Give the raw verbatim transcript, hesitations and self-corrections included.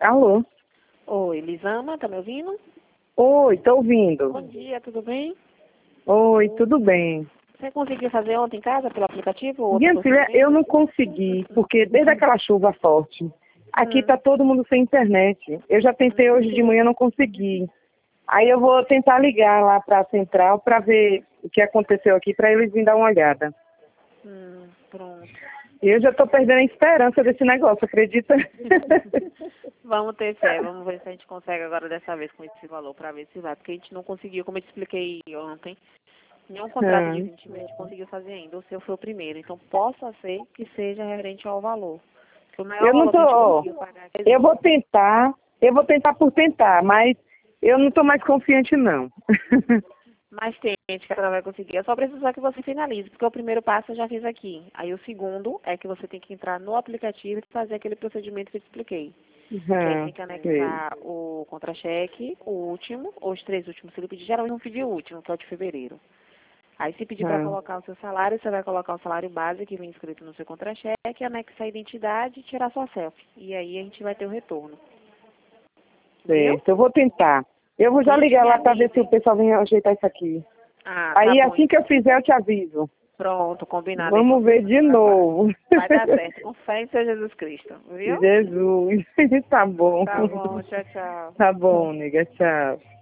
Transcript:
Alô? Oi, Lisama, tá me ouvindo? Oi, tô ouvindo. Bom dia, tudo bem? Oi, tudo bem? Você conseguiu fazer ontem em casa pelo aplicativo ou outro Minha filha, procedimento? eu não consegui, porque desde aquela chuva forte, aqui tá todo mundo sem internet. Eu já tentei hoje de manhã, não consegui. Aí eu vou tentar ligar lá pra central pra ver o que aconteceu aqui, pra eles virem dar uma olhada. Hum, pronto. Eu já tô perdendo a esperança desse negócio, acredita? Vamos ter fé, vamos ver se a gente consegue agora dessa vez com esse valor, pra ver se vai. Porque a gente não conseguiu, como eu te expliquei ontem, nenhum contrato de Ah. vinte mil a gente conseguiu fazer ainda. O seu foi o primeiro. Então, possa ser que seja referente ao valor. Porque o maior Eu não valor que tô, a gente ó, conseguiu pagar é eu vou tentar, eu vou tentar por tentar, mas eu não tô mais confiante não. Mas tem gente que ela vai conseguir. É só precisar que você finalize, porque o primeiro passo eu já fiz aqui. Aí o segundo é que você tem que entrar no aplicativo e fazer aquele procedimento que eu te expliquei. Que aí Uhum, tem que sei. anexar o contra-cheque, o último, ou os três últimos. Se ele pedir, geralmente não pedir o último, que é o de fevereiro. Aí se pedir para Uhum, colocar o seu salário, você vai colocar o salário base que vem escrito no seu contra-cheque, anexar a identidade e tirar sua selfie. E aí a gente vai ter o retorno. Viu? certo, eu vou tentar. Eu vou já Tente ligar me lá para ver se o avise. pessoal vem ajeitar isso aqui. Ah, tá Aí bom assim que eu então. fizer eu te aviso. Pronto, combinado então. Vamos ver de No aguardo. novo. Vai dar certo. Com fé em seu Jesus Cristo. Viu? Jesus, tá bom. Tá bom. Tchau, tchau. Tá bom, nega, tchau.